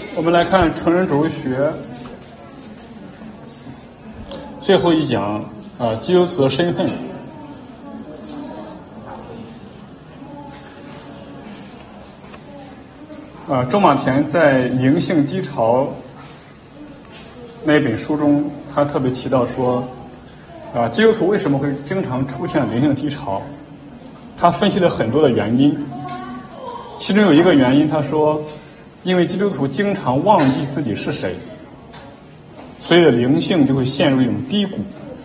我们来看成人主义学最后一讲基督徒的身份。周马田在《灵性低潮》那本书中，他特别提到说，基督徒为什么会经常出现灵性低潮？他分析了很多的原因，其中有一个原因，他说，因为基督徒经常忘记自己是谁，所以灵性就会陷入一种低谷。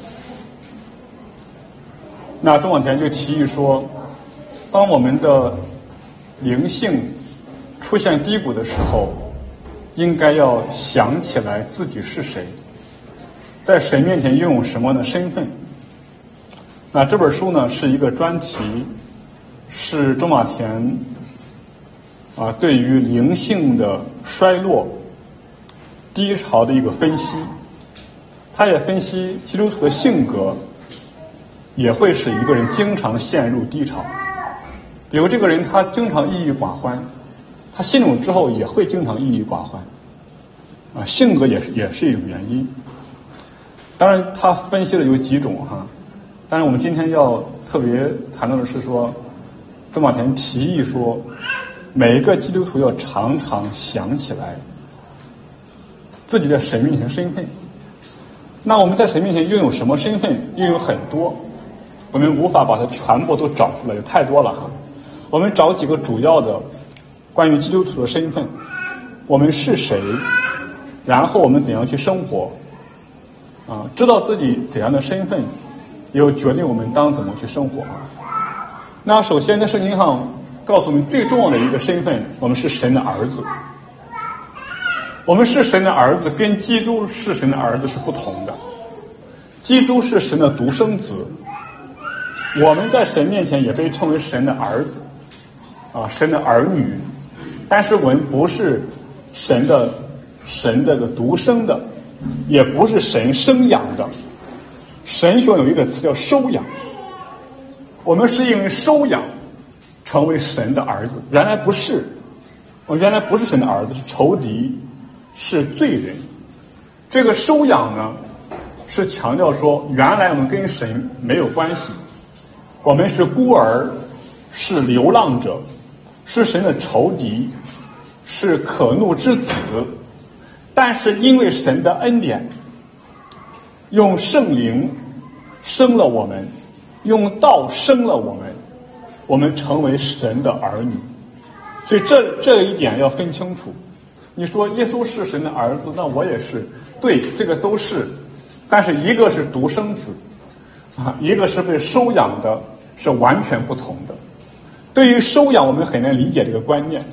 那周马田就提议说，当我们的灵性出现低谷的时候，应该要想起来自己是谁，在神面前拥有什么样的身份。那这本书呢是一个专题，是周马田对于灵性的衰落低潮的一个分析。他也分析基督徒的性格也会使一个人经常陷入低潮，比如这个人他经常郁郁寡欢，他信主之后也会经常郁郁寡欢，性格也是一种原因。当然他分析了有几种但是我们今天要特别谈到的是说，周马田提议说，每一个基督徒要常常想起来自己在神面前的身份。那我们在神面前拥有什么身份？拥有很多，我们无法把它全部都找出来，有太多了我们找几个主要的关于基督徒的身份，我们是谁，然后我们怎样去生活知道自己怎样的身份，也决定我们当怎么去生活那首先在圣经上告诉我们最重要的一个身份，我们是神的儿子。我们是神的儿子跟基督是神的儿子是不同的。基督是神的独生子，我们在神面前也被称为神的儿子神的儿女，但是我们不是神的独生的，也不是神生养的。神学有一个词叫收养，我们是因为收养成为神的儿子，原来不是，我原来不是神的儿子，是仇敌，是罪人。这个收养呢，是强调说，原来我们跟神没有关系，我们是孤儿，是流浪者，是神的仇敌，是可怒之子。但是因为神的恩典，用圣灵生了我们，用道生了我们，我们成为神的儿女。所以这一点要分清楚。你说耶稣是神的儿子，那我也是，对，这个都是，但是一个是独生子一个是被收养的，是完全不同的。对于收养，我们很难理解这个观念，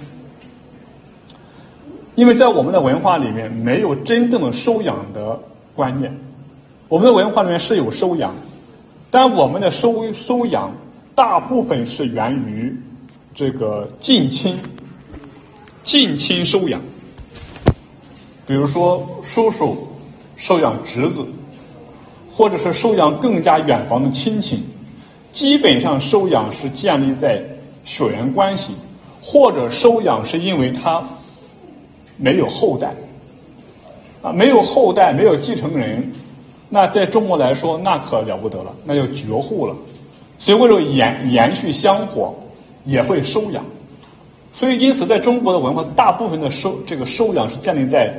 因为在我们的文化里面没有真正的收养的观念。我们的文化里面是有收养，但我们的收养大部分是源于这个近亲收养。比如说叔叔收养侄子，或者是收养更加远房的亲戚，基本上收养是建立在血缘关系，或者收养是因为他没有后代没有后代，没有继承人，那在中国来说那可了不得了，那就绝户了。所以为了延续香火也会收养。所以因此在中国的文化大部分的收养是建立在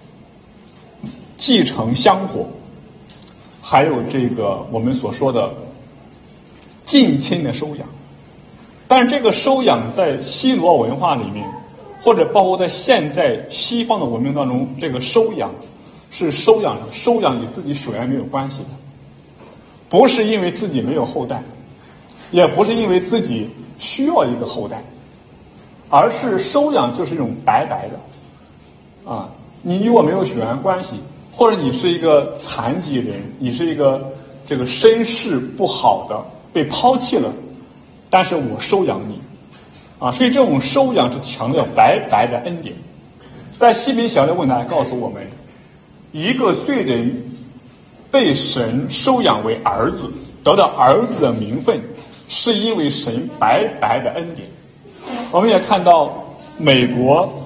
继承香火，还有这个我们所说的近亲的收养。但是这个收养在西罗文化里面，或者包括在现在西方的文明当中，这个收养是收养与自己血缘没有关系的，不是因为自己没有后代，也不是因为自己需要一个后代，而是收养就是一种白白的你与我没有血缘关系，或者你是一个残疾人，你是一个这个身世不好的被抛弃了，但是我收养你所以这种收养是强调白白的恩典。在西比小的问答告诉我们，一个罪人被神收养为儿子，得到儿子的名分，是因为神白白的恩典。我们也看到美国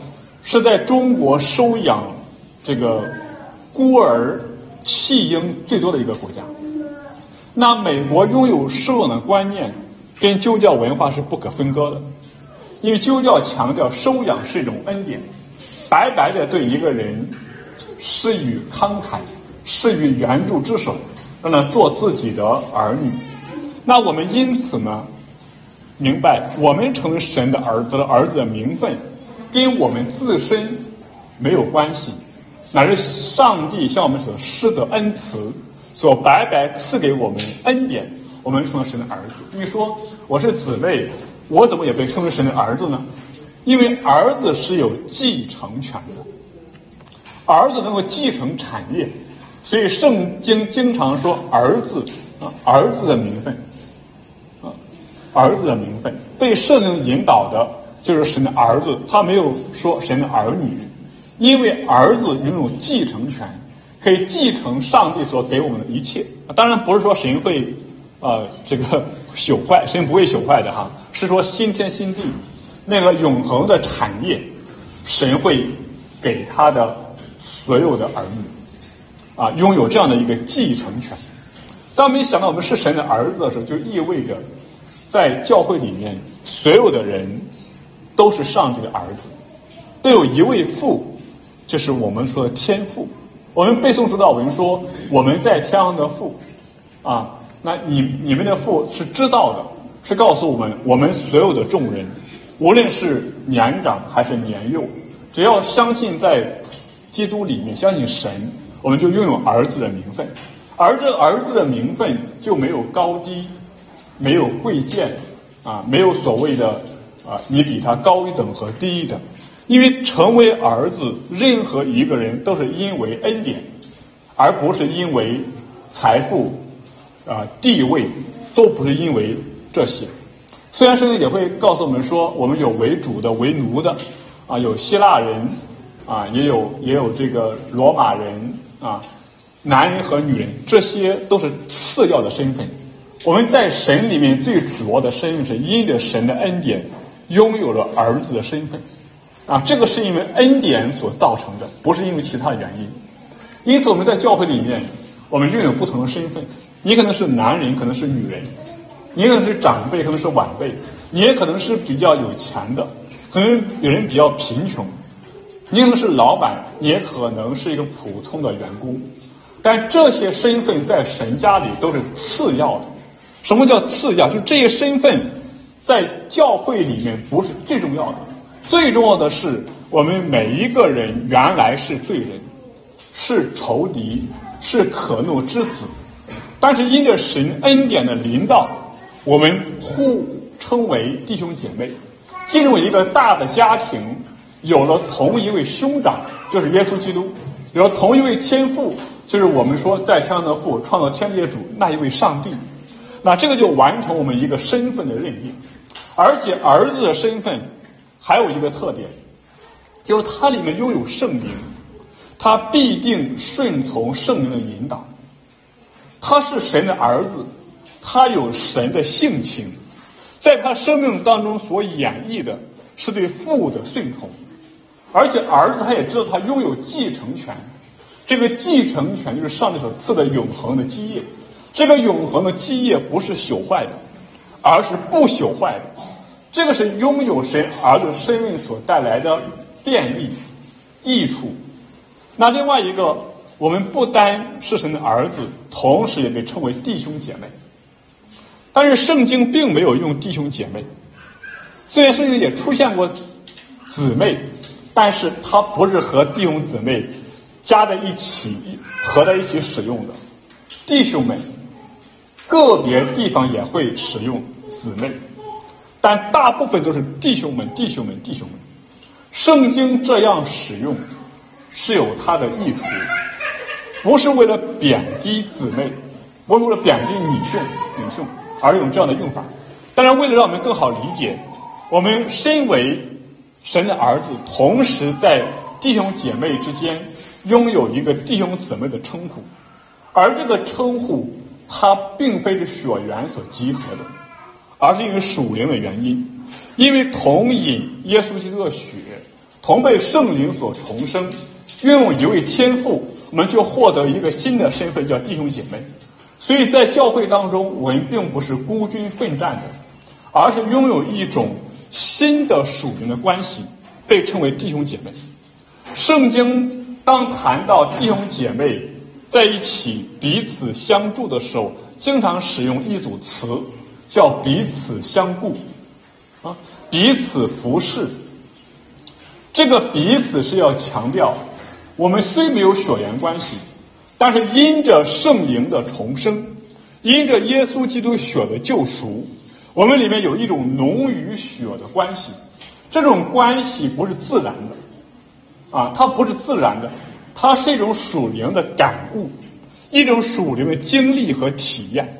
是在中国收养这个孤儿弃婴最多的一个国家。那美国拥有收养的观念跟基督教文化是不可分割的，因为基督教强调收养是一种恩典，白白的对一个人施予慷慨，施予援助之手，让他做自己的儿女。那我们因此呢，明白我们成为神的儿子的名分跟我们自身没有关系，乃是上帝向我们所施的恩慈，所白白赐给我们恩典，我们成为神的儿子。你说我是姊妹，我怎么也被称为神的儿子呢？因为儿子是有继承权的，儿子能够继承产业，所以圣经经常说儿子儿子的名分儿子的名分，被圣灵引导的就是神的儿子，他没有说神的儿女，因为儿子拥有继承权，可以继承上帝所给我们的一切。当然不是说神会这个朽坏，神不会朽坏的哈，是说新天新地那个永恒的产业，神会给他的所有的儿女拥有这样的一个继承权。当我们想到我们是神的儿子的时候，就意味着在教会里面所有的人都是上帝的儿子，都有一位父，就是我们说的天父。我们背诵主祷文说我们在天上的父那你们的父是知道的，是告诉我们所有的众人，无论是年长还是年幼，只要相信在基督里面，相信神，我们就拥有儿子的名分。而这儿子的名分就没有高低，没有贵贱没有所谓的你比他高一等和低一等。因为成为儿子，任何一个人都是因为恩典，而不是因为财富地位，都不是因为这些。虽然圣经也会告诉我们说，我们有为主的为奴的有希腊人也有这个罗马人男人和女人，这些都是次要的身份。我们在神里面最主要的身份是因着神的恩典拥有了儿子的身份这个是因为恩典所造成的，不是因为其他的原因。因此我们在教会里面，我们拥有不同的身份，你可能是男人，可能是女人，你可能是长辈，可能是晚辈，你也可能是比较有钱的，可能有人比较贫穷，你可能是老板，你也可能是一个普通的员工。但这些身份在神家里都是次要的。什么叫次要？就是这些身份在教会里面不是最重要的，最重要的是我们每一个人原来是罪人，是仇敌，是可怒之子，但是因着神恩典的临到，我们互称为弟兄姐妹，进入一个大的家庭，有了同一位兄长，就是耶稣基督，有了同一位天父，就是我们说在天上的父，创造天地的主，那一位上帝。那这个就完成我们一个身份的认定。而且儿子的身份还有一个特点，就是它里面拥有圣灵，他必定顺从圣灵的引导。他是神的儿子，他有神的性情，在他生命当中所演绎的是对父的顺从。而且儿子他也知道他拥有继承权，这个继承权就是上帝所赐的永恒的基业。这个永恒的基业不是朽坏的，而是不朽坏的。这个是拥有神儿子身份所带来的便利益处。那另外一个，我们不单是神的儿子，同时也被称为弟兄姐妹。但是圣经并没有用弟兄姐妹，虽然圣经也出现过姊妹，但是它不是和弟兄姊妹加在一起合在一起使用的。弟兄们个别地方也会使用姊妹，但大部分都是弟兄们弟兄们弟兄们。圣经这样使用是有它的意图，不是为了贬低姊妹，不是为了贬低女性而用这样的用法。当然为了让我们更好理解，我们身为神的儿子，同时在弟兄姐妹之间拥有一个弟兄姊妹的称呼，而这个称呼它并非是血缘所集合的，而是因为属灵的原因，因为同饮耶稣基督的血， 同被圣灵所重生，拥有一位天父，我们就获得一个新的身份，叫弟兄姐妹。所以在教会当中，我们并不是孤军奋战的，而是拥有一种新的属灵的关系，被称为弟兄姐妹。圣经当谈到弟兄姐妹在一起彼此相助的时候，经常使用一组词，叫彼此相顾彼此服侍。这个彼此是要强调，我们虽没有血缘关系，但是因着圣灵的重生，因着耶稣基督血的救赎，我们里面有一种浓于血的关系。这种关系不是自然的它不是自然的，它是一种属灵的感悟，一种属灵的经历和体验。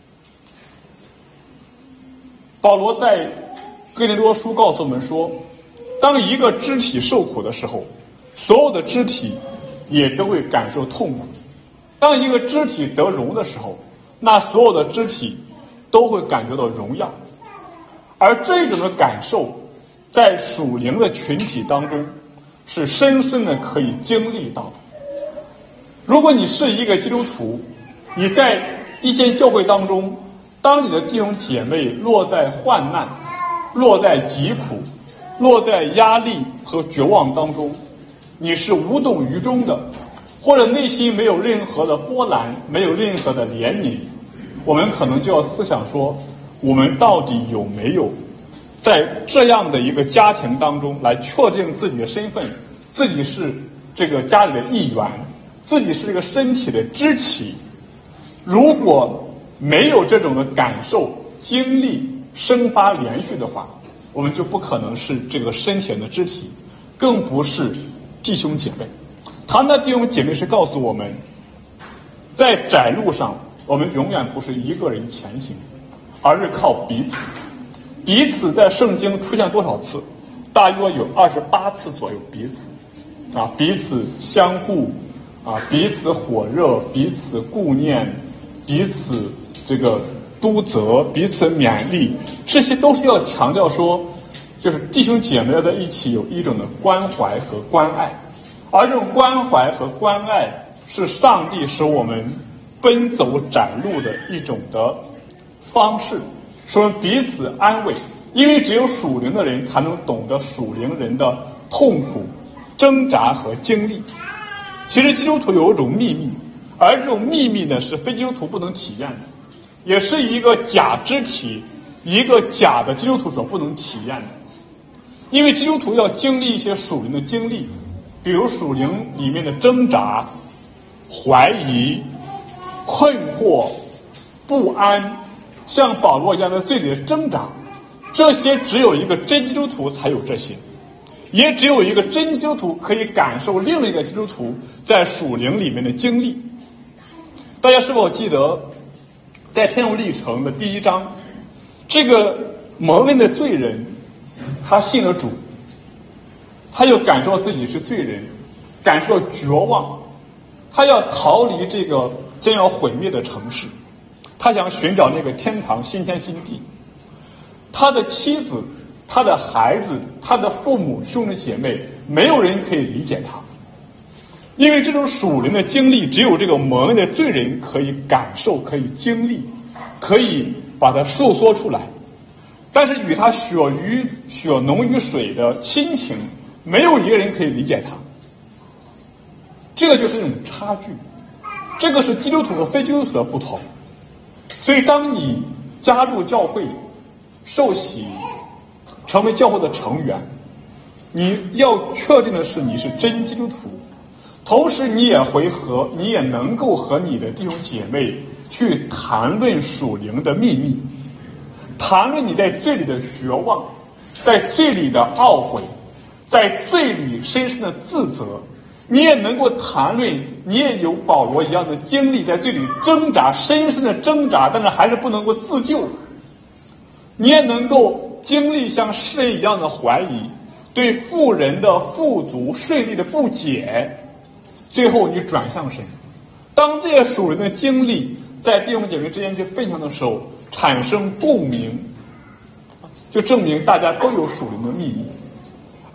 保罗在哥林多书告诉我们说，当一个肢体受苦的时候，所有的肢体也都会感受痛苦；当一个肢体得荣的时候，那所有的肢体都会感觉到荣耀。而这种的感受在属灵的群体当中是深深的可以经历到的。如果你是一个基督徒，你在一间教会当中，当你的弟兄姐妹落在患难、落在疾苦、落在压力和绝望当中，你是无动于衷的，或者内心没有任何的波澜，没有任何的怜悯，我们可能就要思想说，我们到底有没有在这样的一个家庭当中来确定自己的身份，自己是这个家里的一员，自己是这个身体的肢体。如果没有这种的感受、经历、生发连续的话，我们就不可能是这个身体的肢体，更不是弟兄姐妹。谈到弟兄姐妹是告诉我们，在窄路上我们永远不是一个人前行，而是靠彼此。彼此在圣经出现多少次？大约有28次左右。彼此相顾彼此火热，彼此顾念，彼此这个督责，彼此勉励，这些都是要强调说，就是弟兄姐妹在一起有一种的关怀和关爱。而这种关怀和关爱是上帝使我们奔走窄路的一种的方式，使我们彼此安慰。因为只有属灵的人才能懂得属灵人的痛苦、挣扎和经历。其实基督徒有一种秘密，而这种秘密呢是非基督徒不能体验的，也是一个假肢体、一个假的基督徒所不能体验的。因为基督徒要经历一些属灵的经历，比如属灵里面的挣扎、怀疑、困惑、不安，像保罗一样的罪里的挣扎，这些只有一个真基督徒才有这些，也只有一个真基督徒可以感受另一个基督徒在属灵里面的经历。大家是否记得在天路历程的第1章，这个蒙恩的罪人他信了主，他又感受到自己是罪人，感受到绝望，他要逃离这个将要毁灭的城市，他想寻找那个天堂新天新地。他的妻子、他的孩子、他的父母、兄弟姐妹，没有人可以理解他，因为这种属灵的经历只有这个蒙恩的罪人可以感受、可以经历、可以把它述说出来。但是与他血浓于水的亲情，没有一个人可以理解他。这个就是这种差距，这个是基督徒和非基督徒的不同。所以当你加入教会、受洗、成为教会的成员，你要确定的是你是真基督徒，同时你也能够和你的弟兄姐妹去谈论属灵的秘密，谈论你在罪里的绝望，在罪里的懊悔，在罪里深深的自责。你也能够谈论，你也有保罗一样的经历，在罪里挣扎，深深的挣扎，但是还是不能够自救。你也能够经历像世人一样的怀疑，对富人的富足顺利的不解，最后你转向神。当这些属灵的经历在弟兄姐妹之间去分享的时候，产生共鸣，就证明大家都有属灵的秘密。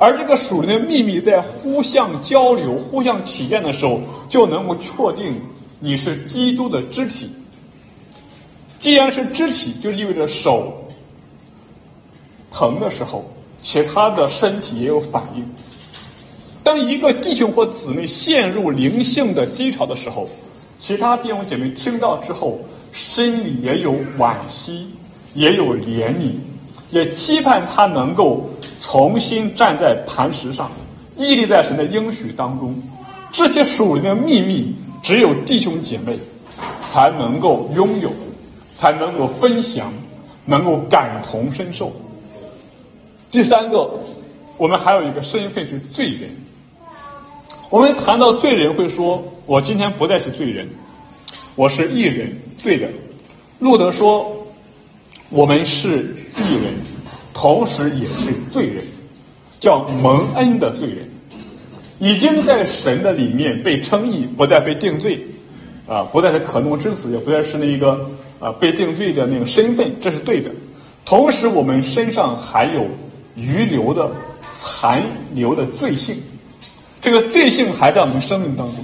而这个属灵的秘密在互相交流、互相体验的时候，就能够确定你是基督的肢体。既然是肢体，就意味着手疼的时候，其他的身体也有反应。当一个弟兄或姊妹陷入灵性的低潮的时候，其他弟兄姐妹听到之后，心里也有惋惜，也有怜悯，也期盼他能够重新站在磐石上，屹立在神的应许当中。这些属灵的秘密，只有弟兄姐妹才能够拥有，才能够分享，能够感同身受。第三个，我们还有一个身份是罪人。我们谈到罪人会说，我今天不再是罪人，我是义人，罪人。路德说，我们是义人，同时也是罪人，叫蒙恩的罪人，已经在神的里面被称义，不再被定罪，不再是可怒之子，也不再是那个被定罪的那个身份，这是对的。同时，我们身上还有余留的、残留的罪性，这个罪性还在我们生命当中，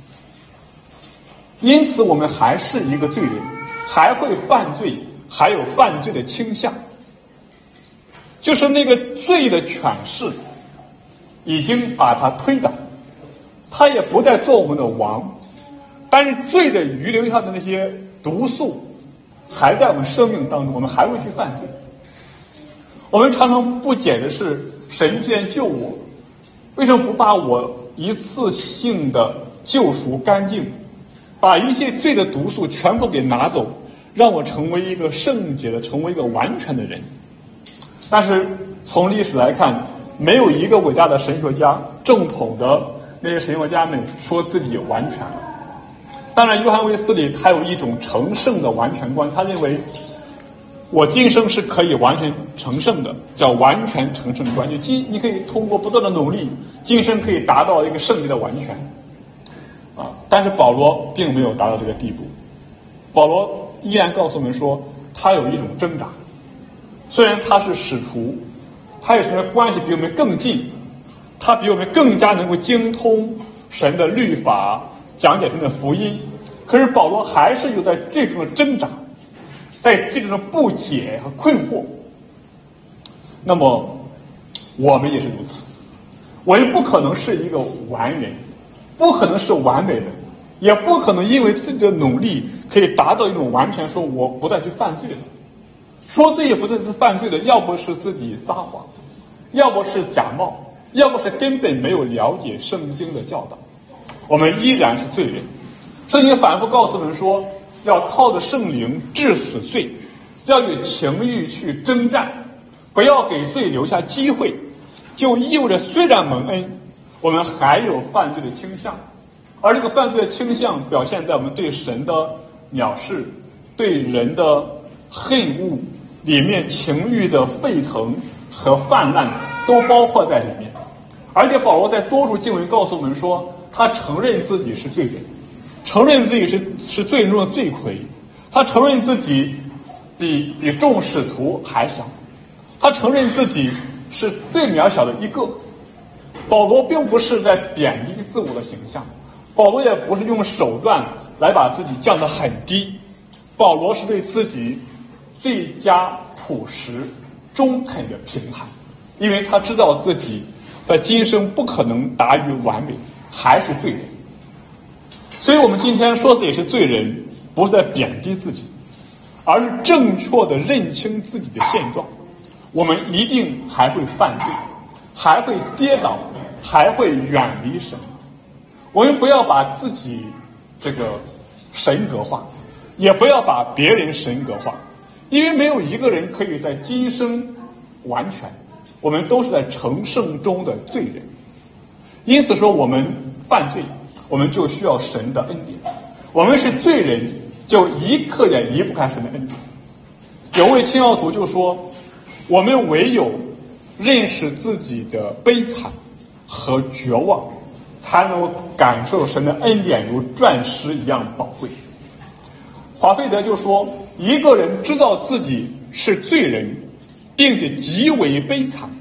因此我们还是一个罪人，还会犯罪，还有犯罪的倾向。就是那个罪的权势已经把它推倒，他也不再做我们的王，但是罪的余留下的那些毒素还在我们生命当中，我们还会去犯罪。我们常常不解的是，神既然救我，为什么不把我一次性的救赎干净，把一切罪的毒素全部给拿走，让我成为一个圣洁的，成为一个完全的人？但是从历史来看，没有一个伟大的神学家，正统的那些神学家们说自己完全了。当然约翰卫斯理他有一种成圣的完全观，他认为我今生是可以完全成圣的，叫完全成圣观，就你可以通过不断的努力，今生可以达到一个圣洁的完全但是保罗并没有达到这个地步。保罗依然告诉我们说，他有一种挣扎，虽然他是使徒，他与神的关系比我们更近，他比我们更加能够精通神的律法，讲解神的福音，可是保罗还是有在最终的挣扎，在这种不解和困惑。那么我们也是如此，我们不可能是一个完人，不可能是完美的，也不可能因为自己的努力可以达到一种完全说我不再去犯罪了。说罪也不再是犯罪的，要不是自己撒谎，要不是假冒，要不是根本没有了解圣经的教导，我们依然是罪人。圣经反复告诉我们说，要靠着圣灵治死罪，要与情欲去征战，不要给罪留下机会，就意味着虽然蒙恩，我们还有犯罪的倾向，而这个犯罪的倾向表现在我们对神的藐视，对人的恨恶，里面情欲的沸腾和泛滥都包括在里面。而且保罗在多处经文告诉我们说，他承认自己是罪人，承认自己是罪人中的罪魁，他承认自己比众使徒还小，他承认自己是最渺小的一个。保罗并不是在贬低自我的形象，保罗也不是用手段来把自己降得很低，保罗是对自己最佳朴实中肯的评判，因为他知道自己在今生不可能达于完美，还是罪人。所以我们今天说自己是罪人，不是在贬低自己，而是正确的认清自己的现状。我们一定还会犯罪，还会跌倒，还会远离神。我们不要把自己这个神格化，也不要把别人神格化，因为没有一个人可以在今生完全，我们都是在成圣中的罪人。因此说，我们犯罪，我们就需要神的恩典。我们是罪人，就一刻也离不开神的恩典。有位清教徒就说，我们唯有认识自己的悲惨和绝望，才能感受神的恩典如钻石一样宝贵。华费德就说，一个人知道自己是罪人，并且极为悲惨，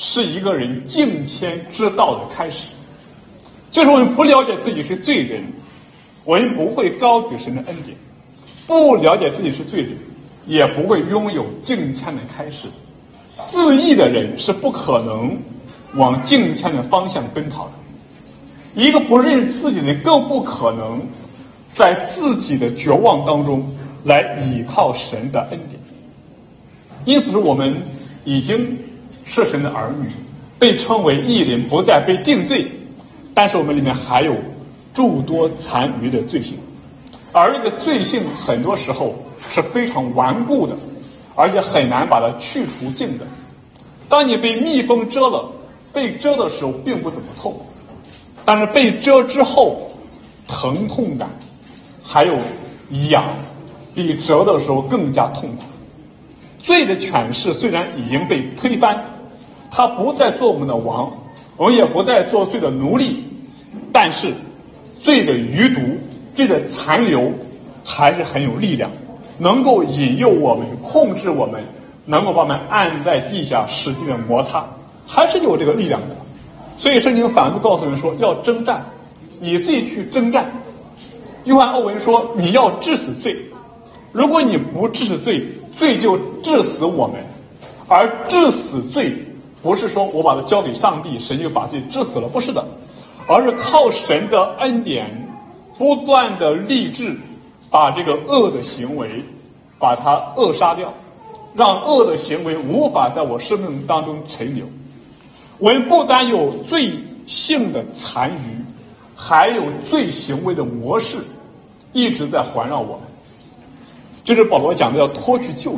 是一个人敬谦之道的开始。就是我们不了解自己是罪人，我们不会高举神的恩典；不了解自己是罪人，也不会拥有敬谦的开始。自义的人是不可能往敬谦的方向奔跑的。一个不认自己的人更不可能在自己的绝望当中来倚靠神的恩典。因此我们已经是神的儿女，被称为义人，不再被定罪，但是我们里面还有诸多残余的罪性，而这个罪性很多时候是非常顽固的，而且很难把它去除净的。当你被蜜蜂蛰了，被蛰的时候并不怎么痛，但是被蛰之后疼痛感还有痒，比蛰的时候更加痛苦。罪的权势虽然已经被推翻，他不再做我们的王，我们也不再做罪的奴隶，但是罪的余毒、罪的残留还是很有力量，能够引诱我们、控制我们，能够把我们按在地下使劲的摩擦，还是有这个力量的。所以圣经反复告诉人说要征战，你自己去征战。约翰·欧文说你要治死罪，如果你不治死罪，罪就治死我们。而治死罪不是说我把它交给上帝，神就把罪治死了，不是的，而是靠神的恩典不断的立志，把这个恶的行为把它扼杀掉，让恶的行为无法在我生命当中存留。我们不单有罪性的残余，还有罪行为的模式一直在环绕我们。就是保罗讲的要脱去旧人。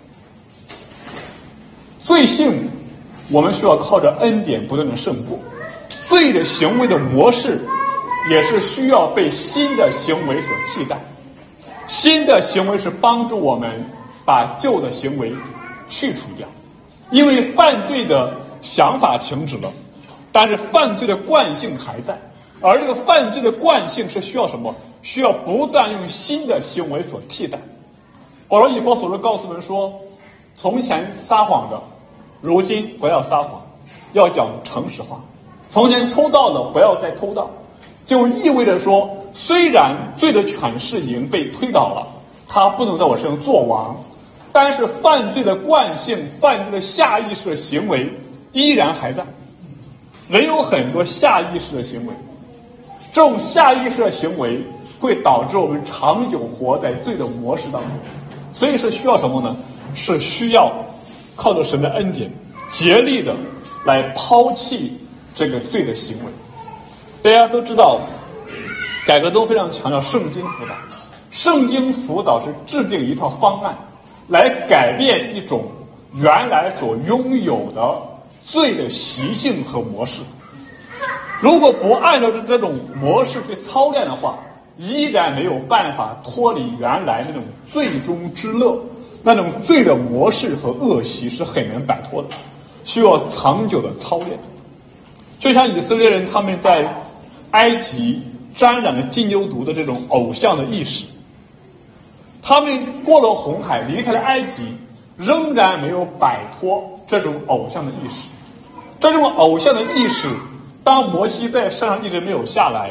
罪性我们需要靠着恩典不断的胜过，罪的行为的模式也是需要被新的行为所替代。新的行为是帮助我们把旧的行为去除掉，因为犯罪的想法停止了，但是犯罪的惯性还在，而这个犯罪的惯性是需要什么？需要不断用新的行为所替代。保罗以弗所书告诉我们说，从前撒谎的，如今不要撒谎，要讲诚实话；从前偷盗的，不要再偷盗。就意味着说，虽然罪的权势已经被推倒了，他不能在我身上做王，但是犯罪的惯性、犯罪的下意识的行为依然还在。人有很多下意识的行为，这种下意识的行为会导致我们长久活在罪的模式当中。所以是需要什么呢？是需要靠着神的恩典竭力的来抛弃这个罪的行为。大家都知道改革中非常强调圣经辅导，圣经辅导是制定一套方案来改变一种原来所拥有的罪的习性和模式。如果不按照这种模式去操练的话，依然没有办法脱离原来那种罪中之乐，那种罪的模式和恶习是很难摆脱的，需要长久的操练。就像以色列人他们在埃及沾染了金牛犊的这种偶像的意识，他们过了红海离开了埃及，仍然没有摆脱这种偶像的意识。这种偶像的意识，当摩西在山上一直没有下来，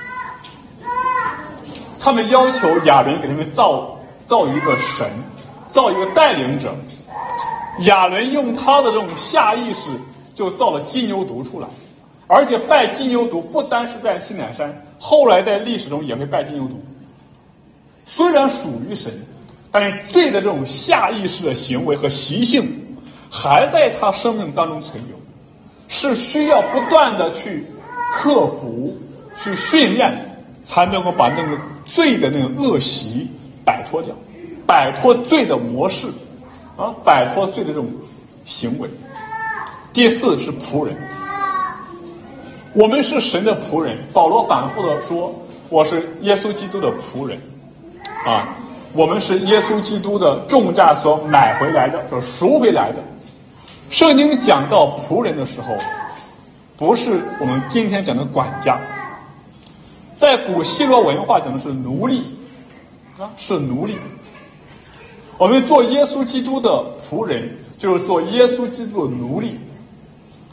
他们要求亚伦给他们造一个神，造一个带领者。亚伦用他的这种下意识就造了金牛犊出来，而且拜金牛犊不单是在西乃山，后来在历史中也会拜金牛犊。虽然属于神，但是罪的这种下意识的行为和习性还在他生命当中存留，是需要不断的去克服、去训练，才能够把那个罪的那个恶习摆脱掉，摆脱罪的模式摆脱罪的这种行为。第四是仆人，我们是神的仆人。保罗反复的说，我是耶稣基督的仆人我们是耶稣基督的重价所买回来的，所赎回来的。圣经讲到仆人的时候，不是我们今天讲的管家，在古希罗文化讲的是奴隶是奴隶。我们做耶稣基督的仆人，就是做耶稣基督的奴隶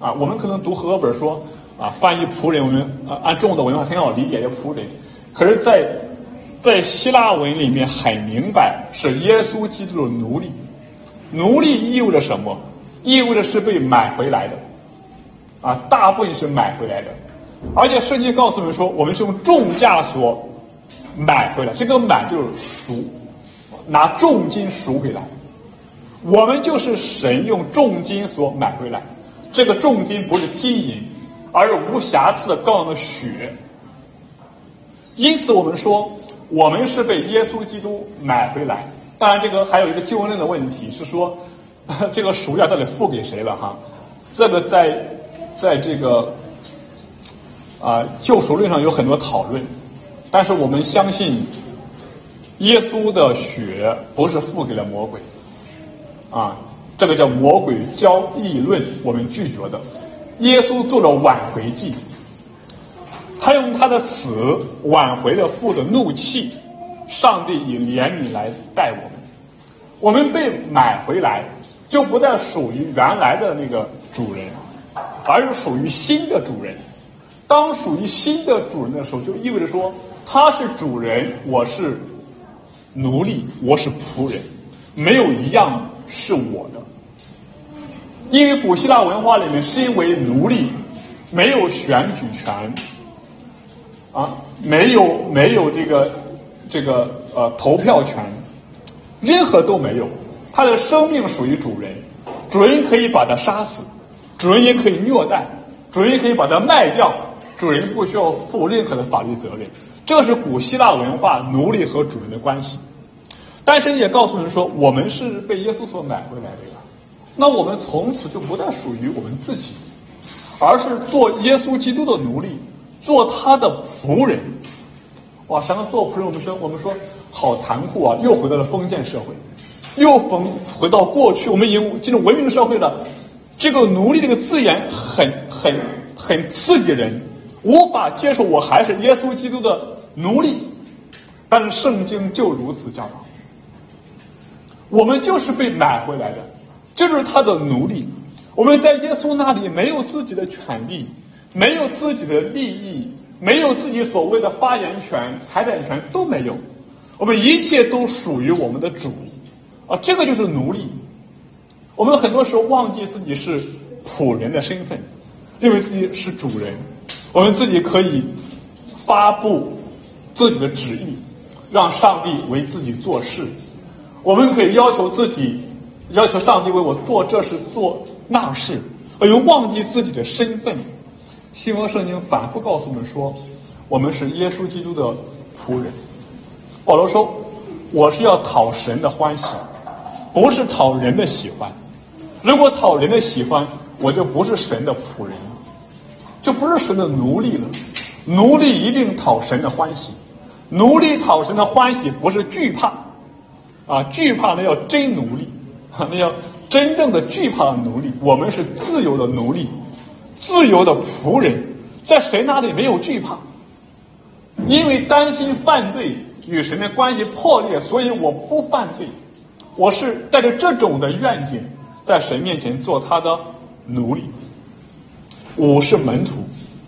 啊，我们可能读和合本说啊，翻译仆人，我们按中文的文化很好理解这仆人，可是在希腊文里面很明白是耶稣基督的奴隶。奴隶意味着什么？意味着是被买回来的啊，大部分是买回来的。而且圣经告诉我们说，我们是用重价所买回来，这个买就是赎，拿重金赎回来。我们就是神用重金所买回来，这个重金不是金银，而是无瑕疵的羔羊的血。因此我们说，我们是被耶稣基督买回来。当然这个还有一个救恩论的问题，是说这个赎价到底付给谁了哈？这个在这个救赎论上有很多讨论，但是我们相信耶稣的血不是付给了魔鬼啊，这个叫魔鬼交易论，我们拒绝的。耶稣做了挽回祭，他用他的死挽回了父的怒气，上帝以怜悯来待我们。我们被买回来，就不再属于原来的那个主人，而是属于新的主人。当属于新的主人的时候，就意味着说他是主人，我是奴隶，我是仆人，没有一样是我的。因为古希腊文化里面，身为奴隶没有选举权啊，没有这个投票权，任何都没有。他的生命属于主人，主人可以把他杀死，主人也可以虐待，主人也可以把他卖掉，主人不需要负任何的法律责任。这是古希腊文化奴隶和主人的关系。但是也告诉人说，我们是被耶稣所买回来的呀。那我们从此就不再属于我们自己，而是做耶稣基督的奴隶，做他的仆人。哇，什么做仆人？我们说好残酷啊！又回到了封建社会，又回到过去，我们已经进入文明社会了。这个奴隶这个字眼很刺激人，无法接受我还是耶稣基督的奴隶。但是圣经就如此教导，我们就是被买回来的，这就是他的奴隶。我们在耶稣那里没有自己的权利，没有自己的利益，没有自己所谓的发言权、财产权都没有，我们一切都属于我们的主啊，这个就是奴隶。我们很多时候忘记自己是仆人的身份，认为自己是主人，我们自己可以发布自己的旨意，让上帝为自己做事。我们可以要求上帝为我做这事做那事，而又忘记自己的身份。新约圣经反复告诉我们说，我们是耶稣基督的仆人。保罗说，我是要讨神的欢喜，不是讨人的喜欢。如果讨人的喜欢，我就不是神的仆人了，就不是神的奴隶了。奴隶一定讨神的欢喜，奴隶讨神的欢喜不是惧怕啊，惧怕那叫真奴隶，那叫真正的惧怕的奴隶。我们是自由的奴隶，自由的仆人，在神那里没有惧怕，因为担心犯罪与神的关系破裂，所以我不犯罪。我是带着这种的愿景，在神面前做他的奴隶。5是门徒，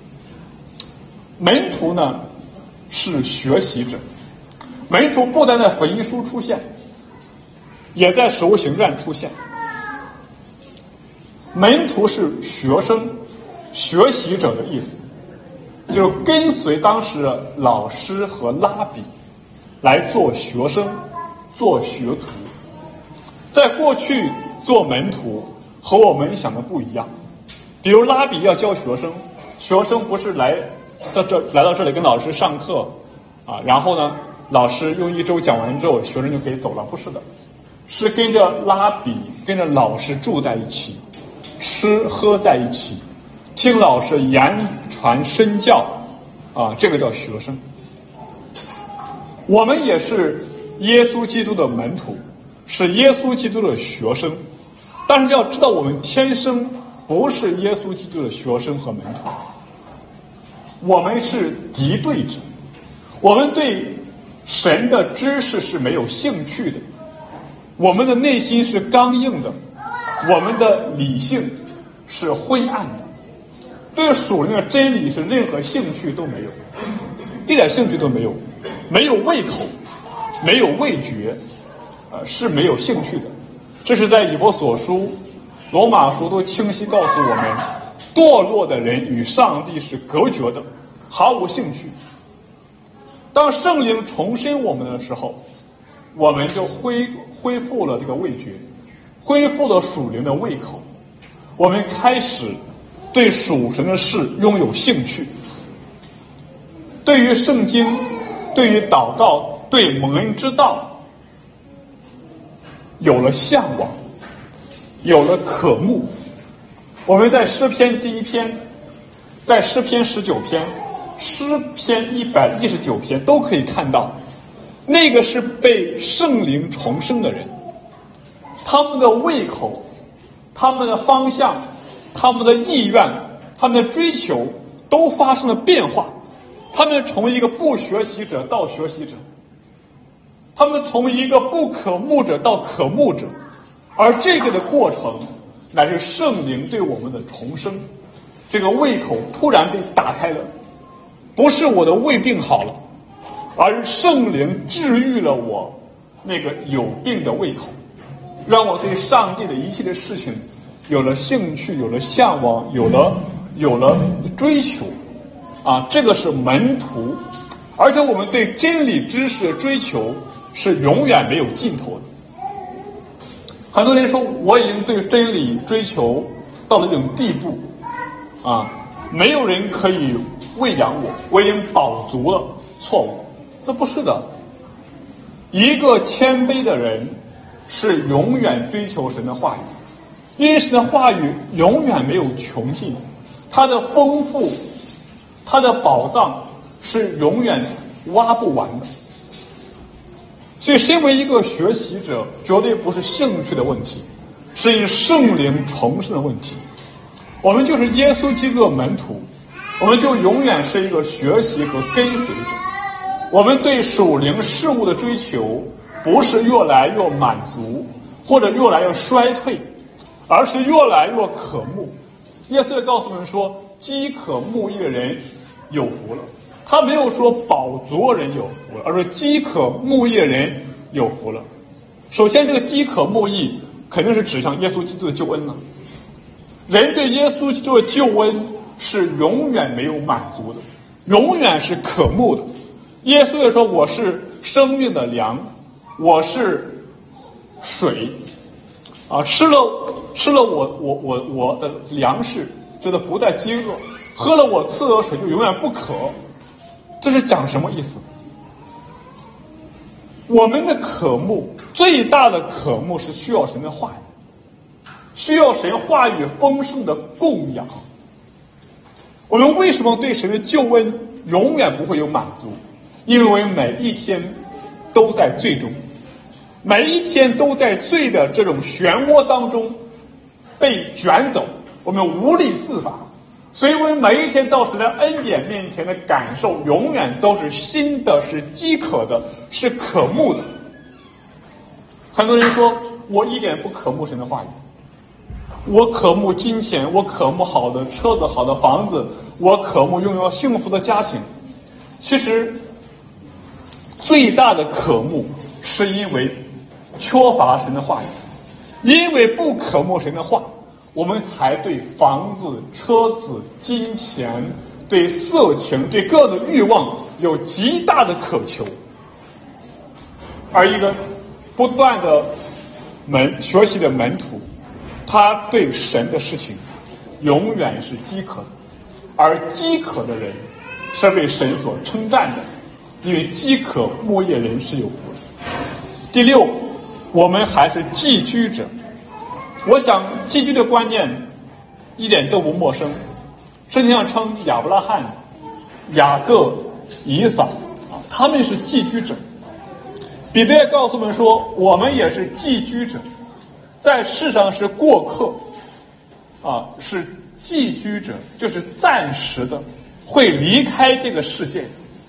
门徒呢是学习者，门徒不但在福音书出现，也在使徒行传出现。门徒是学生、学习者的意思，就跟随当时的老师和拉比来做学生、做学徒。在过去做门徒和我们想的不一样，比如拉比要教学生，学生不是来到这里跟老师上课啊，然后呢老师用1周讲完之后，学生就可以走了，不是的，是跟着拉比跟着老师住在一起，吃喝在一起，听老师言传身教啊，这个叫学生。我们也是耶稣基督的门徒，是耶稣基督的学生，但是要知道我们天生不是耶稣基督的学生和门徒，我们是敌对者，我们对神的知识是没有兴趣的，我们的内心是刚硬的，我们的理性是灰暗的。 对属灵的真理是任何兴趣都没有，一点兴趣都没有，没有胃口，没有味觉，是没有兴趣的。这是在以弗所书、罗马书都清晰告诉我们，堕落的人与上帝是隔绝的，毫无兴趣。当圣灵重生我们的时候，我们就恢复了这个味觉，恢复了属灵的胃口，我们开始对属神的事拥有兴趣，对于圣经，对于祷告，对蒙恩之道有了向往，有了渴慕。我们在诗篇第1篇，在诗篇19篇，诗篇119篇都可以看到，那个是被圣灵重生的人，他们的胃口，他们的方向，他们的意愿，他们的追求都发生了变化。他们从一个不学习者到学习者，他们从一个不可慕者到可慕者，而这个的过程乃是圣灵对我们的重生。这个胃口突然被打开了，不是我的胃病好了，而是圣灵治愈了我那个有病的胃口，让我对上帝的一切的事情有了兴趣，有了向往，有了追求这个是门徒。而且我们对真理知识的追求是永远没有尽头的。很多人说我已经对真理追求到了一种地步没有人可以喂养我已经饱足了。错误，这不是的。一个谦卑的人是永远追求神的话语，因为神的话语永远没有穷尽，它的丰富，它的宝藏是永远挖不完的。所以身为一个学习者，绝对不是兴趣的问题，是以圣灵重生的问题。我们就是耶稣基督的门徒，我们就永远是一个学习和跟随者。我们对属灵事物的追求不是越来越满足或者越来越衰退，而是越来越渴慕。耶稣告诉我们说，饥渴慕义的人有福了。他没有说饱足的人有福了，而是饥渴慕义的人有福了。首先，这个饥渴慕义肯定是指向耶稣基督的救恩了。人对耶稣基督的救恩是永远没有满足的，永远是渴慕的。耶稣也说，我是生命的粮，我是水吃了我的粮食，觉得不再饥饿，喝了我赐的水就永远不渴。这是讲什么意思？我们的渴慕，最大的渴慕是需要神的话语，需要神话语丰盛的供养。我们为什么对神的救恩永远不会有满足？因为每一天都在罪中，每一天都在罪的这种漩涡当中被卷走，我们无力自拔。所以我们每一天到神的恩典面前的感受永远都是新的，是饥渴的，是渴慕的。很多人说我一点不渴慕神的话语，我渴慕金钱，我渴慕好的车子，好的房子，我渴慕拥有幸福的家庭。其实最大的渴慕是因为缺乏神的话语，因为不渴慕神的话，我们才对房子、车子、金钱、对色情、对各种欲望有极大的渴求。而一个不断的学习的门徒，他对神的事情永远是饥渴的，而饥渴的人是被神所称赞的，因为饥渴慕义人是有福的。第六，我们还是寄居者。我想寄居的观念一点都不陌生，圣经上称亚伯拉罕、雅各、以扫他们是寄居者。彼得也告诉我们说，我们也是寄居者，在世上是过客是寄居者，就是暂时的，会离开这个世界。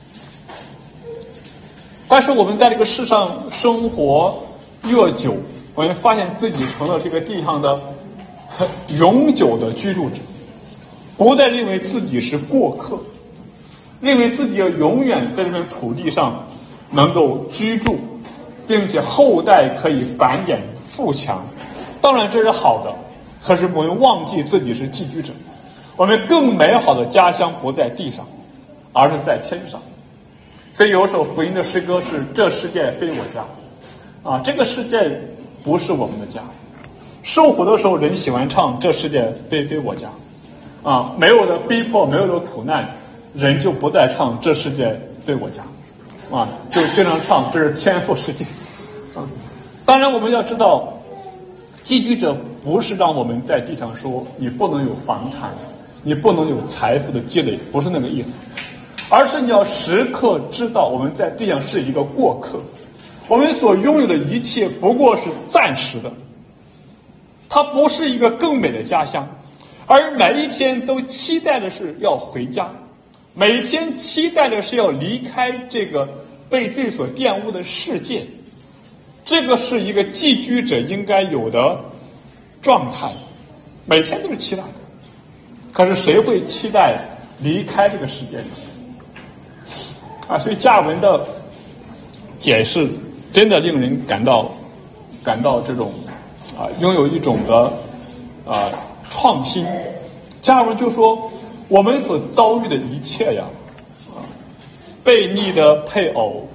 但是我们在这个世上生活越久，我们发现自己成了这个地上的永久的居住者。 不再认为自己是过客，认为自己要永远在这片土地上能够居住，并且后代可以繁衍富强。当然这是好的，可是我们忘记自己是寄居者，我们更美好的家乡不在地上，而是在天上。所以有首福音的诗歌是这世界非我家啊，这个世界不是我们的家。受苦的时候人喜欢唱这世界非我家啊，没有的逼迫，没有的苦难，人就不再唱这世界非我家啊，就经常唱这是天父世界啊。当然我们要知道，寄居者不是让我们在地上说你不能有房产，你不能有财富的积累，不是那个意思，而是你要时刻知道我们在地上是一个过客，我们所拥有的一切不过是暂时的，它不是一个更美的家乡，而每一天都期待的是要回家，每一天期待的是要离开这个被罪所玷污的世界。这个是一个寄居者应该有的状态，每天都是期待的。可是谁会期待离开这个世界呢？啊，所以加尔文的解释真的令人感到这种拥有一种的创新。加尔文就说，我们所遭遇的一切呀，悖逆的配偶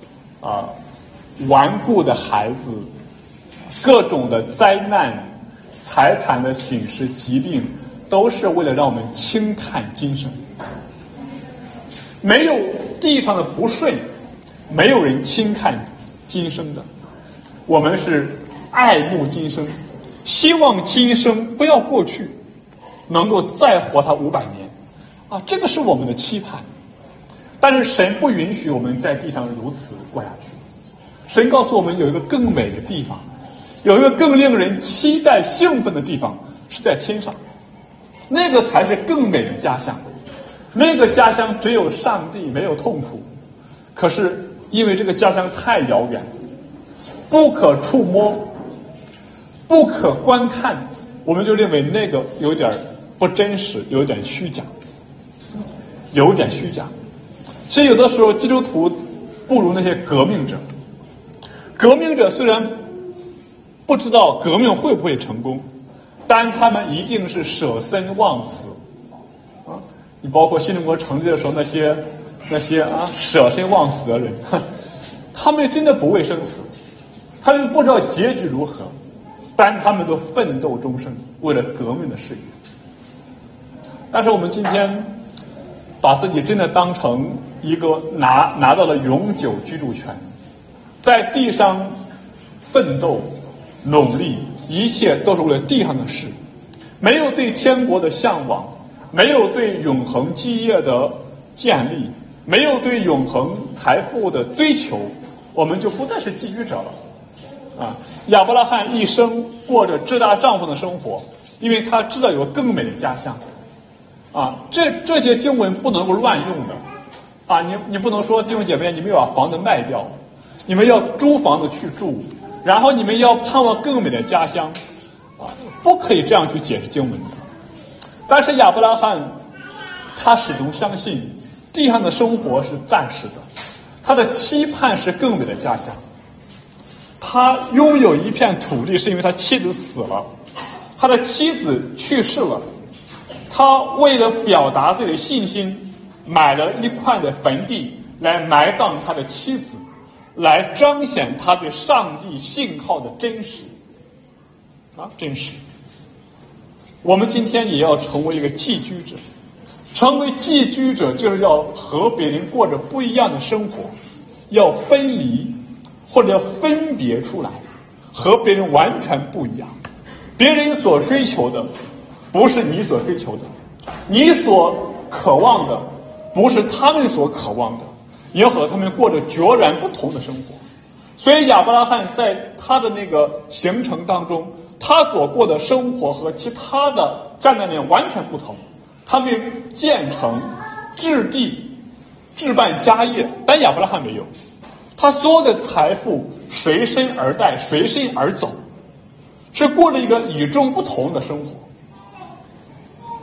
顽固的孩子，各种的灾难、财产的损失、疾病，都是为了让我们轻看今生。没有地上的不顺，没有人轻看今生的。我们是爱慕今生，希望今生不要过去，能够再活它500年啊，这个是我们的期盼。但是神不允许我们在地上如此过下去。神告诉我们有一个更美的地方，有一个更令人期待兴奋的地方，是在天上，那个才是更美的家乡。那个家乡只有上帝，没有痛苦。可是因为这个家乡太遥远，不可触摸，不可观看，我们就认为那个有点不真实，有点虚假，有点虚假。其实有的时候基督徒不如那些革命者。革命者虽然不知道革命会不会成功，但他们一定是舍生忘死啊！你包括新中国成立的时候那些舍生忘死的人，他们真的不畏生死，他们不知道结局如何，但他们都奋斗终生，为了革命的事业。但是我们今天把自己真的当成一个拿到了永久居住权，在地上奋斗努力，一切都是为了地上的事，没有对天国的向往，没有对永恒基业的建立，没有对永恒财富的追求，我们就不再是寄居者了啊！亚伯拉罕一生过着支搭帐篷的生活，因为他知道有更美的家乡啊！这些经文不能够乱用的啊！你不能说弟兄姐妹，你们要把房子卖掉，你们要租房子去住，然后你们要盼望更美的家乡啊！不可以这样去解释经文的。但是亚伯拉罕他始终相信地上的生活是暂时的，他的期盼是更美的家乡。他拥有一片土地是因为他妻子死了，他的妻子去世了，他为了表达自己的信心，买了一块的坟地来埋葬他的妻子，来彰显他对上帝信号的真实啊，真实。我们今天也要成为一个寄居者，成为寄居者就是要和别人过着不一样的生活，要分离或者要分别出来，和别人完全不一样。别人所追求的不是你所追求的，你所渴望的不是他们所渴望的，你要和他们过着截然不同的生活。所以亚伯拉罕在他的那个行程当中，他所过的生活和其他的迦南人完全不同。他们建城、置地、置办家业，但亚伯拉罕没有。他所有的财富随身而带，随身而走，是过着一个与众不同的生活。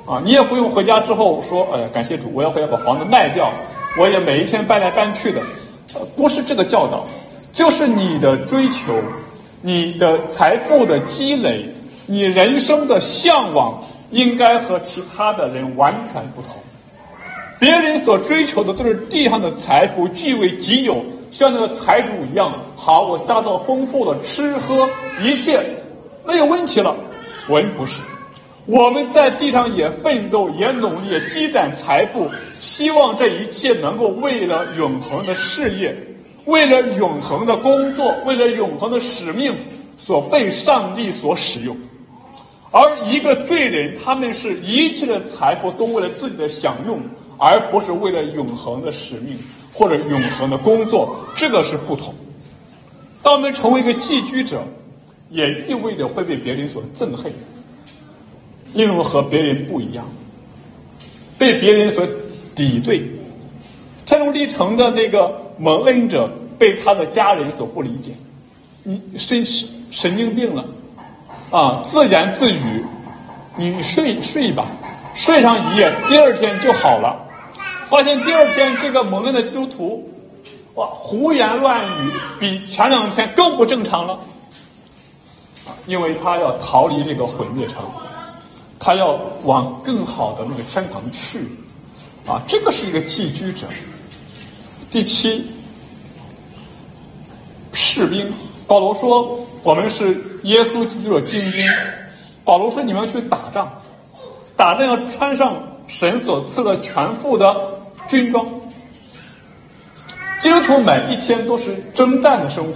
你也不用回家之后说，感谢主，我要回家把房子卖掉，我也每一天搬来搬去的，不是这个教导，就是你的追求，你的财富的积累，你人生的向往，应该和其他的人完全不同。别人所追求的都是地上的财富，据为己有，像那个财主一样，好，我家道丰富了，吃喝一切没有问题了。我们不是，我们在地上也奋斗，也努力，也积攒财富，希望这一切能够为了永恒的事业，为了永恒的工作，为了永恒的使命所被上帝所使用。而一个罪人，他们是一切的财富都为了自己的享用，而不是为了永恒的使命或者永恒的工作，这个是不同。当我们成为一个寄居者，也意味着会被别人所憎恨，因为我们和别人不一样，被别人所抵对。天路历程的那个蒙恩者被他的家人所不理解，你神经病了自言自语，你睡吧，睡上一夜，第二天就好了。发现第二天这个蒙恩的基督徒胡言乱语，比前2天更不正常了因为他要逃离这个毁灭城，他要往更好的那个天堂去这个是一个寄居者。第7，士兵。保罗说我们是耶稣基督的精兵。保罗说你们要去打仗，打仗要穿上神所赐的全副的军装。基督徒每一天都是征战的生活。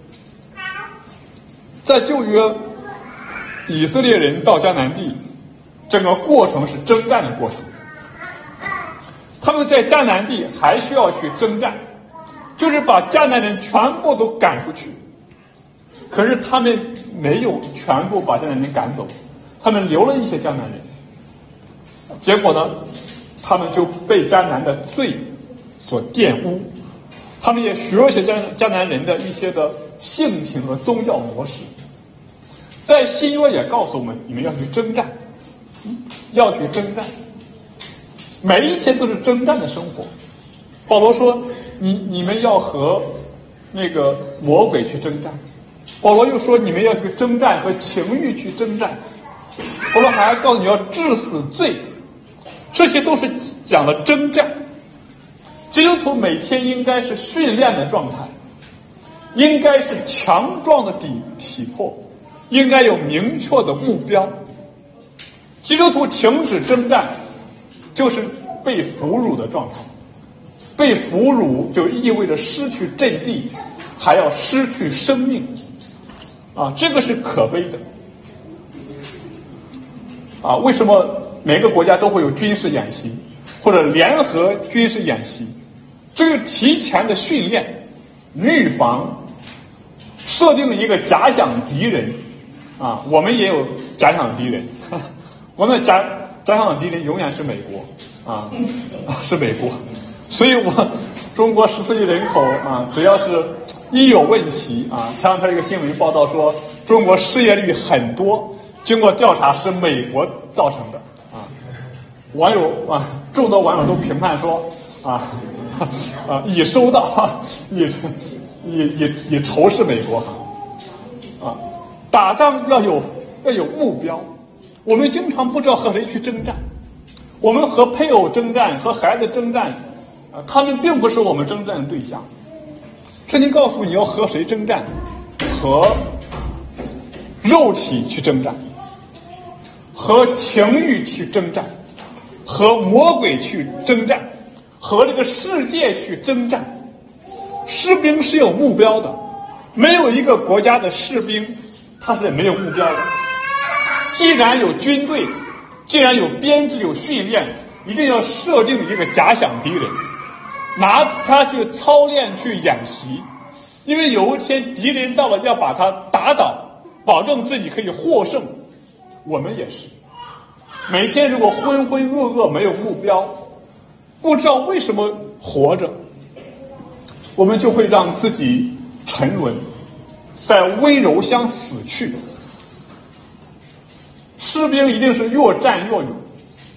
在旧约，以色列人到迦南地，整个过程是征战的过程。他们在迦南地还需要去征战，就是把迦南人全部都赶出去。可是他们没有全部把迦南人赶走，他们留了一些迦南人。结果呢，他们就被迦南的罪所玷污，他们也学了一些迦南人的一些的性情和宗教模式。在新约也告诉我们，你们要去征战，要去征战，每一天都是征战的生活。保罗说你们要和那个魔鬼去征战。保罗又说你们要去征战，和情欲去征战。保罗还告诉你要治死罪，这些都是讲了征战。基督徒每天应该是训练的状态，应该是强壮的体魄，应该有明确的目标。基督徒停止征战，就是被俘虏的状态。被俘虏就意味着失去阵地，还要失去生命这个是可悲的为什么每个国家都会有军事演习或者联合军事演习？这是提前的训练、预防，设定一个假想敌人我们也有假想敌人，我们的假想敌人永远是美国是美国。所以中国14亿人口只要是一有问题前两天一个新闻报道说中国失业率很多，经过调查是美国造成的网友众多网友都评判说已收到已仇视美国打仗要有目标。我们经常不知道和谁去征战，我们和配偶征战，和孩子征战他们并不是我们征战的对象。圣经告诉你要和谁征战，和肉体去征战，和情欲去征战，和魔鬼去征战，和这个世界去征战。士兵是有目标的，没有一个国家的士兵他是没有目标的。既然有军队，既然有编制有训练，一定要设定一个假想敌人，拿他去操练去演习，因为有一天敌人到了要把他打倒，保证自己可以获胜。我们也是每天如果浑浑噩噩没有目标，不知道为什么活着，我们就会让自己沉沦，在危柔乡死去。士兵一定是越战越勇，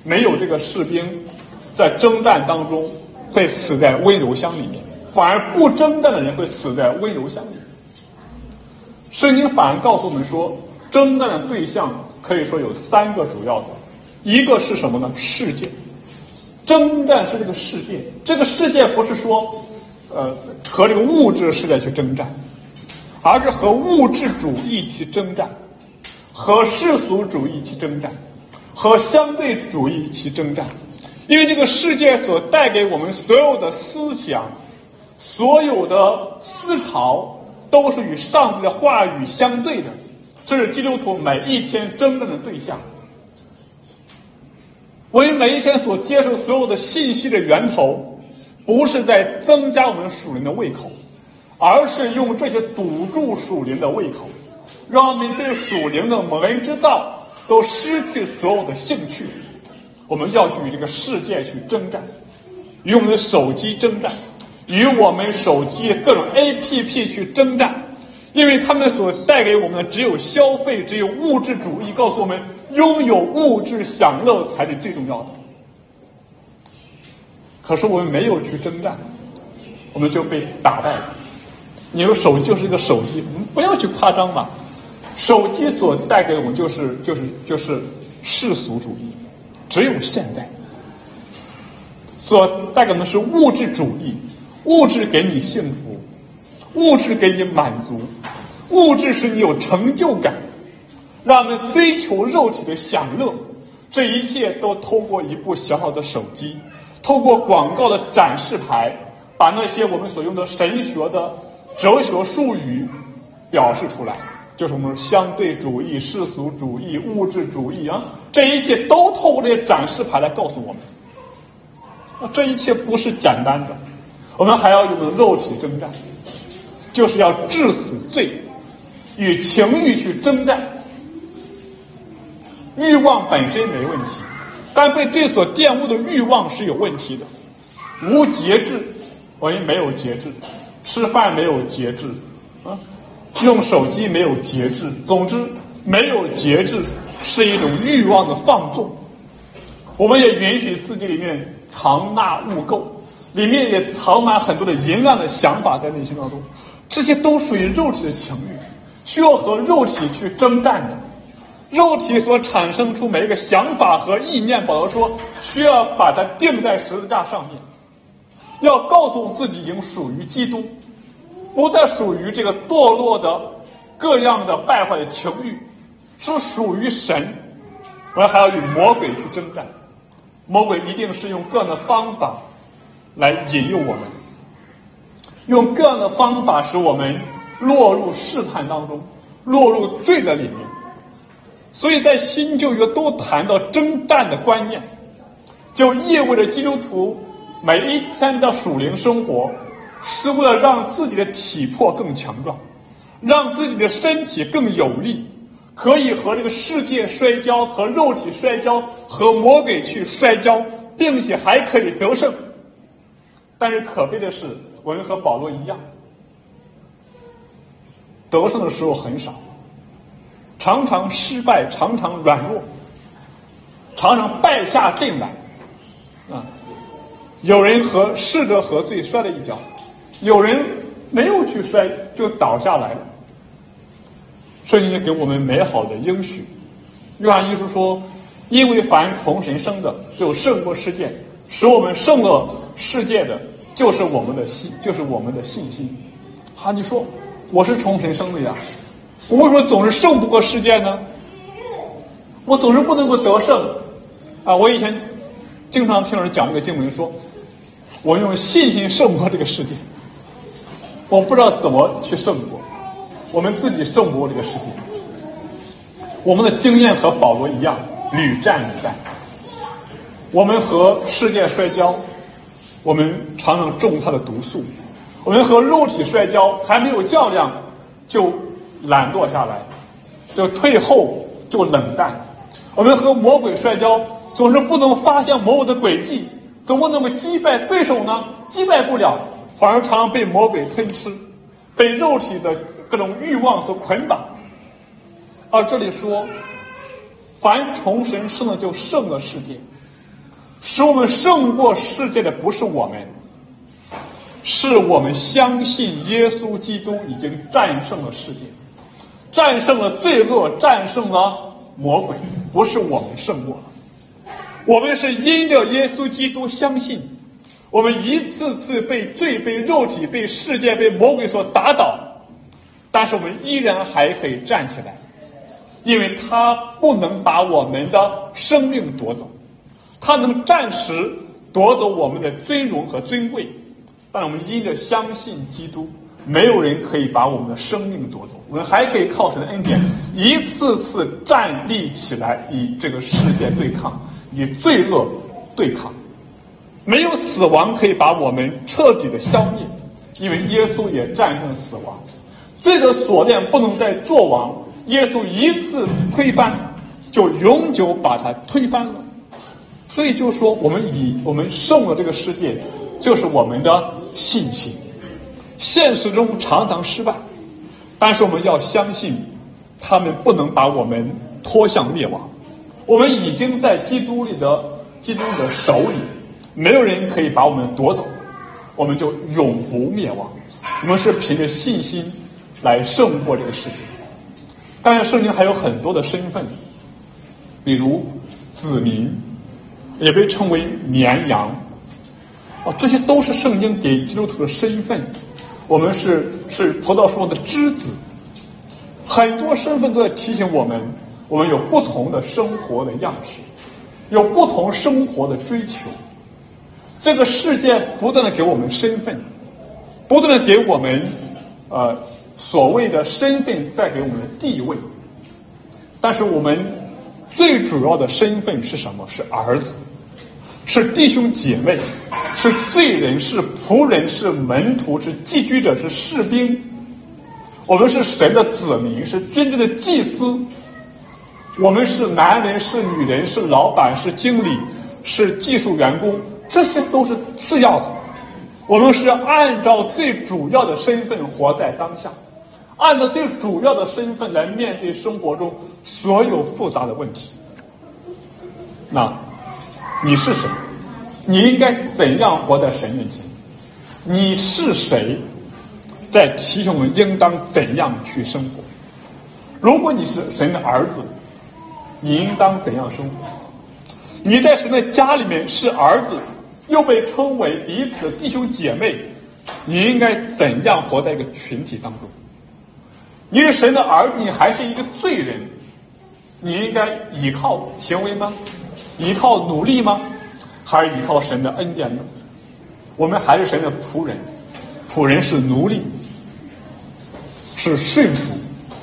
没有这个士兵在征战当中会死在温柔乡里面，反而不征战的人会死在温柔乡里。圣经反而告诉我们说，征战的对象可以说有3个主要的，一个是什么呢？世界。征战是这个世界，这个世界不是说和这个物质世界去征战，而是和物质主义去征战，和世俗主义去征战，和相对主义去征战。因为这个世界所带给我们所有的思想，所有的思潮都是与上帝的话语相对的，这是基督徒每一天征战的对象。我们每一天所接受所有的信息的源头，不是在增加我们属灵的胃口，而是用这些堵住属灵的胃口，让我们对属灵的门之道都失去所有的兴趣。我们要去与这个世界去征战，与我们的手机征战，与我们手机各种 APP 去征战，因为他们所带给我们的只有消费，只有物质主义，告诉我们拥有物质享乐才是最重要的。可是我们没有去征战，我们就被打败了。你说手机就是一个手机，我们不要去夸张吧。手机所带给我们就是世俗主义，只有现在所带给我们是物质主义，物质给你幸福，物质给你满足，物质使你有成就感，让我们追求肉体的享乐。这一切都透过一部小小的手机，透过广告的展示牌，把那些我们所用的神学的哲学术语表示出来，就是我们相对主义、世俗主义、物质主义啊，这一切都透过这些展示牌来告诉我们。这一切不是简单的，我们还要用肉体征战，就是要治死罪，与情欲去征战。欲望本身没问题，但被罪所玷污的欲望是有问题的。无节制，我们没有节制，吃饭没有节制啊，用手机没有节制，总之没有节制是一种欲望的放纵。我们也允许自己里面藏纳污垢，里面也藏满很多的淫乱的想法在内心当中，这些都属于肉体的情欲，需要和肉体去征战的。肉体所产生出每一个想法和意念，保罗说需要把它钉在十字架上面，要告诉自己已经属于基督，不再属于这个堕落的各样的败坏的情欲，是属于神。我们还要与魔鬼去征战，魔鬼一定是用各样的方法来引诱我们，用各样的方法使我们落入试探当中，落入罪的里面。所以在新旧约都谈到征战的观念，就意味着基督徒每一天的属灵生活是为了让自己的体魄更强壮，让自己的身体更有力，可以和这个世界摔跤，和肉体摔跤，和魔鬼去摔跤，并且还可以得胜。但是可悲的是，我们和保罗一样，得胜的时候很少，常常失败，常常软弱，常常败下阵来啊！有人试着和罪摔了一跤，有人没有去摔就倒下来了。圣经给我们美好的应许，约翰一书说，因为凡从神生的就胜过世界，使我们胜了世界的就是我们的信心。你说我是从神生的呀，我为什么总是胜不过世界呢？我总是不能够得胜啊！我以前经常听人讲这个经文说，我用信心胜过这个世界，我不知道怎么去胜过，我们自己胜不过这个世界。我们的经验和保罗一样，屡战屡败。我们和世界摔跤，我们常常中他的毒素；我们和肉体摔跤，还没有较量就懒惰下来，就退后，就冷淡。我们和魔鬼摔跤，总是不能发现魔鬼的诡计，怎么能够击败对手呢？击败不了，反而常常被魔鬼吞吃，被肉体的各种欲望所捆绑。而这里说，凡从神生的就胜了世界， 使我们胜过世界的不是我们，是我们相信耶稣基督已经战胜了世界，战胜了罪恶，战胜了魔鬼，不是我们胜过了。我们是因着耶稣基督相信，我们一次次被罪、被肉体、被世界、被魔鬼所打倒，但是我们依然还可以站起来，因为他不能把我们的生命夺走，他能暂时夺走我们的尊荣和尊贵，但我们因着相信基督，没有人可以把我们的生命夺走，我们还可以靠神的恩典一次次站立起来，与这个世界对抗，与罪恶对抗。没有死亡可以把我们彻底的消灭，因为耶稣也战胜了死亡。罪的锁链不能再作王，耶稣一次推翻，就永久把它推翻了。所以就说我们胜了这个世界，就是我们的信心。现实中常常失败，但是我们要相信，他们不能把我们拖向灭亡。我们已经在基督的手里，没有人可以把我们夺走，我们就永不灭亡。我们是凭着信心来胜过这个世界。当然圣经还有很多的身份，比如子民，也被称为绵羊，这些都是圣经给基督徒的身份。我们是葡萄树上的枝子，很多身份都在提醒我们，我们有不同的生活的样式，有不同生活的追求。这个世界不断的给我们身份，不断的给我们所谓的身份带给我们的地位，但是我们最主要的身份是什么？是儿子，是弟兄姐妹，是罪人，是仆人，是门徒，是寄居者，是士兵。我们是神的子民，是军队的祭司。我们是男人，是女人，是老板，是经理，是技术员工，这些都是次要的。我们是按照最主要的身份活在当下，按照最主要的身份来面对生活中所有复杂的问题。那你是谁？你应该怎样活在神面前？你是谁？在提醒我们应当怎样去生活。如果你是神的儿子，你应当怎样生活？你在神的家里面是儿子，又被称为彼此的弟兄姐妹，你应该怎样活在一个群体当中？你是神的儿子，你还是一个罪人，你应该依靠行为吗？依靠努力吗？还是依靠神的恩典呢？我们还是神的仆人，仆人是奴隶，是顺服，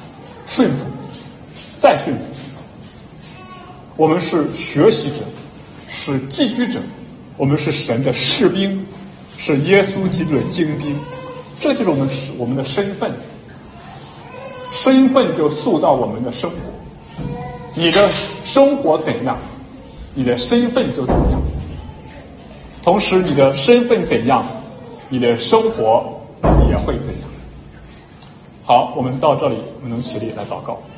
再顺服。我们是学习者，是寄居者，我们是神的士兵，是耶稣基督的精兵。这就是我们的身份，身份就塑造我们的生活。你的生活怎样，你的身份就怎样。同时你的身份怎样，你的生活也会怎样。好，我们到这里，我们能起立来祷告。